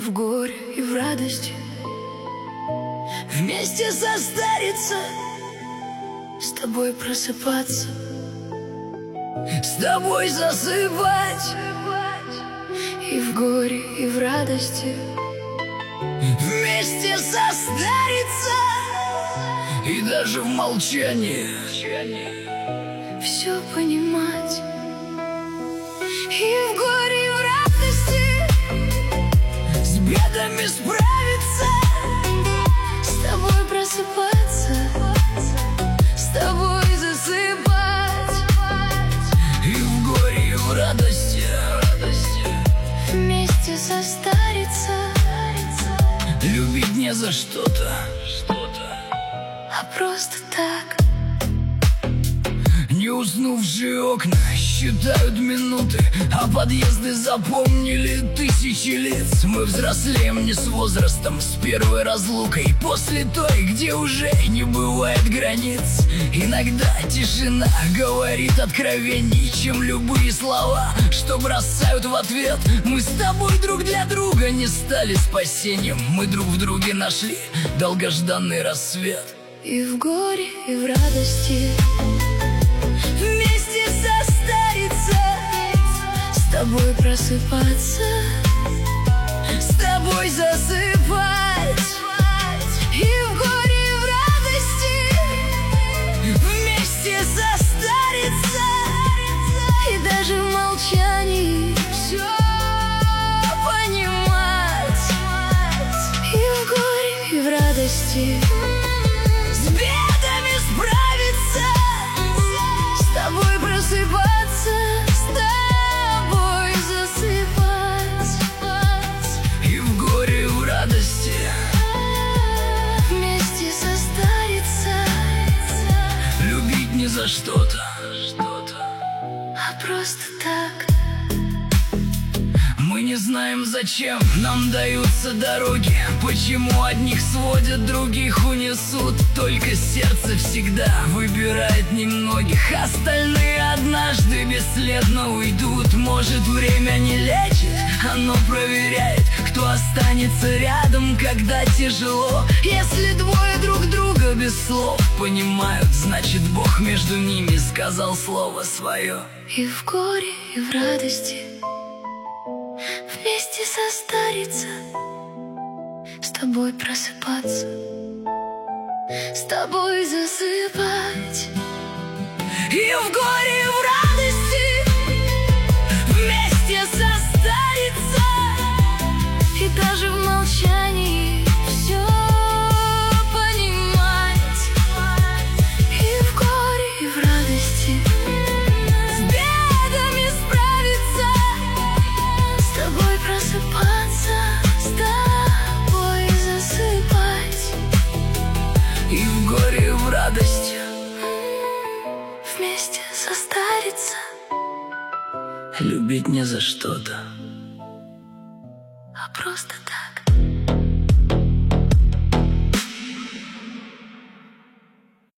В горе и в радости вместе состариться, с тобой просыпаться, с тобой засыпать. И в горе и в радости вместе состариться, и даже в молчании все понимать. И в горе и в радости с бедами справиться, с тобой просыпаться, с тобой засыпать. И в горе и в радости вместе состариться, любить не за что-то, а просто так. Не уснувшие окна считают минуты, а подъезды запомнили тысячи лиц. Мы взрослеем не с возрастом, с первой разлукой, после той, где уже не бывает границ. Иногда тишина говорит откровений, чем любые слова, что бросают в ответ. Мы с тобой друг для друга не стали спасением, мы друг в друге нашли долгожданный рассвет. И в горе, и в радости вместе состариться, с тобой просыпаться, с тобой засыпать. И в горе и в радости вместе состариться, и даже в молчании все понимать. И в горе и в радости с бедами справиться, с тобой просыпаться, с тобой засыпать. И в горе и в радости вместе состариться, любить не за что-то, а просто так. Мы не знаем, зачем нам даются дороги, почему одних сводят, других унесут. Только сердце всегда выбирает немногих, остальные однажды бесследно уйдут. Может, время не лечит, оно проверяет, кто останется рядом, когда тяжело. Если двое друг друга без слов понимают, значит, Бог между ними сказал слово свое. И в горе, и в радости вместе состариться, с тобой просыпаться, с тобой засыпать. И в горе и в радости вместе состариться, и даже в молчании все понимать. И в горе и в радости с бедами справиться, с тобой просыпаться, с тобой засыпать. И в горе и в радости вместе состариться, любить не за что-то, а просто так.